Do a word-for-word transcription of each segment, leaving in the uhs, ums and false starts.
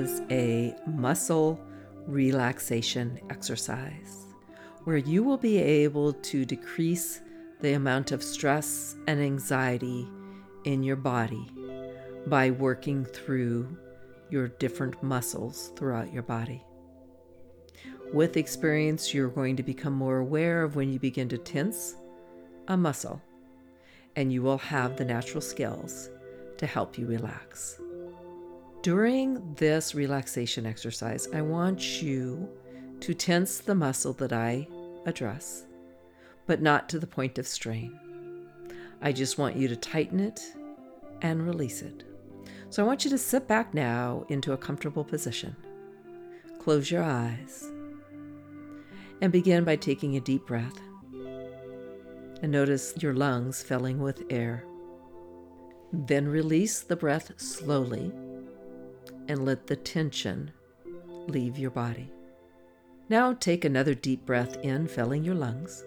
is a muscle relaxation exercise where you will be able to decrease the amount of stress and anxiety in your body by working through your different muscles throughout your body. With experience, you're going to become more aware of when you begin to tense a muscle, and you will have the natural skills to help you relax. During this relaxation exercise, I want you to tense the muscle that I address, but not to the point of strain. I just want you to tighten it and release it. So I want you to sit back now into a comfortable position. Close your eyes and begin by taking a deep breath. And notice your lungs filling with air. Then release the breath slowly and let the tension leave your body. Now take another deep breath in, filling your lungs,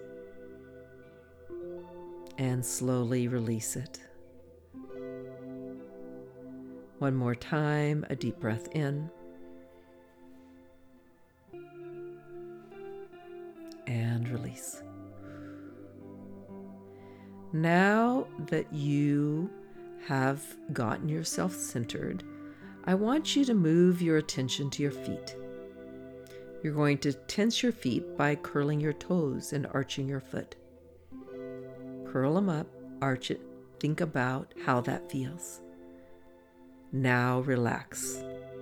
and slowly release it. One more time, a deep breath in, and release. Now that you have gotten yourself centered, I want you to move your attention to your feet. You're going to tense your feet by curling your toes and arching your foot. Curl them up, arch it, think about how that feels. Now relax.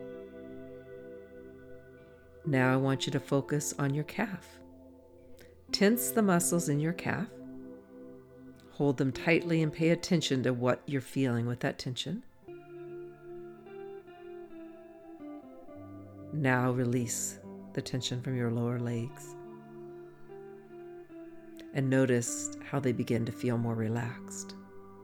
Now I want you to focus on your calf. Tense the muscles in your calf. Hold them tightly and pay attention to what you're feeling with that tension. Now release the tension from your lower legs. And notice how they begin to feel more relaxed.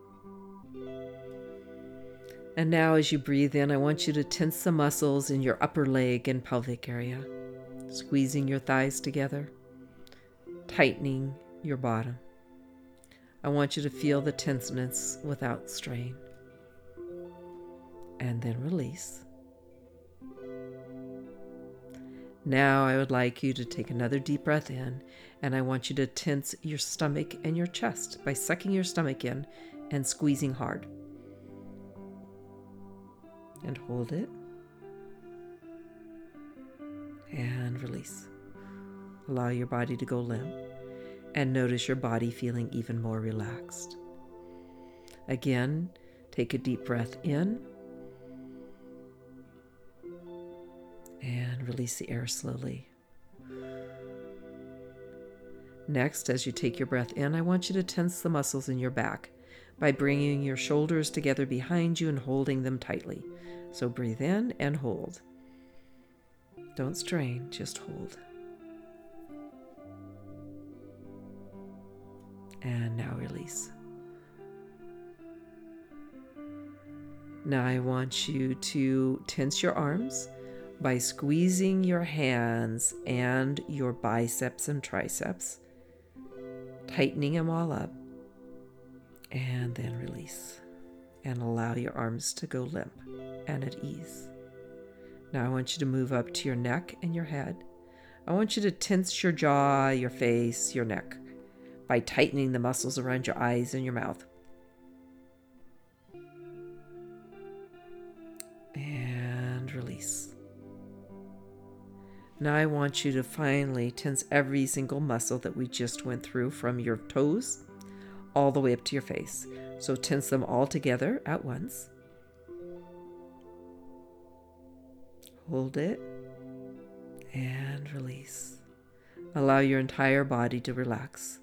And now as you breathe in, I want you to tense the muscles in your upper leg and pelvic area, squeezing your thighs together, tightening your bottom. I want you to feel the tenseness without strain. And then release. Now I would like you to take another deep breath in, and I want you to tense your stomach and your chest by sucking your stomach in and squeezing hard. And hold it. And release. Allow your body to go limp. And notice your body feeling even more relaxed. Again, take a deep breath in. And release the air slowly. Next, as you take your breath in, I want you to tense the muscles in your back by bringing your shoulders together behind you and holding them tightly. So breathe in and hold. Don't strain, just hold. And now release. Now I want you to tense your arms by squeezing your hands and your biceps and triceps, tightening them all up, and then release. And allow your arms to go limp and at ease. Now I want you to move up to your neck and your head. I want you to tense your jaw, your face, your neck by tightening the muscles around your eyes and your mouth. And release. Now I want you to finally tense every single muscle that we just went through from your toes all the way up to your face. So tense them all together at once. Hold it and release. Allow your entire body to relax.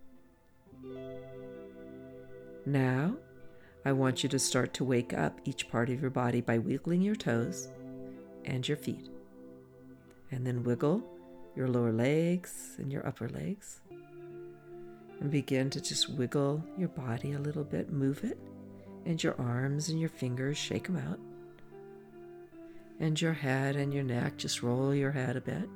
Now, I want you to start to wake up each part of your body by wiggling your toes and your feet. And then wiggle your lower legs and your upper legs. And begin to just wiggle your body a little bit, move it. And your arms and your fingers, shake them out. And your head and your neck, just roll your head a bit.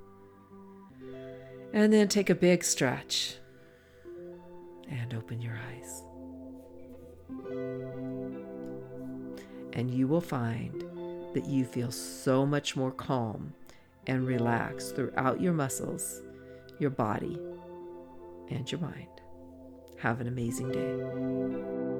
And then take a big stretch. And open your eyes. And you will find that you feel so much more calm and relaxed throughout your muscles, your body, and your mind. Have an amazing day.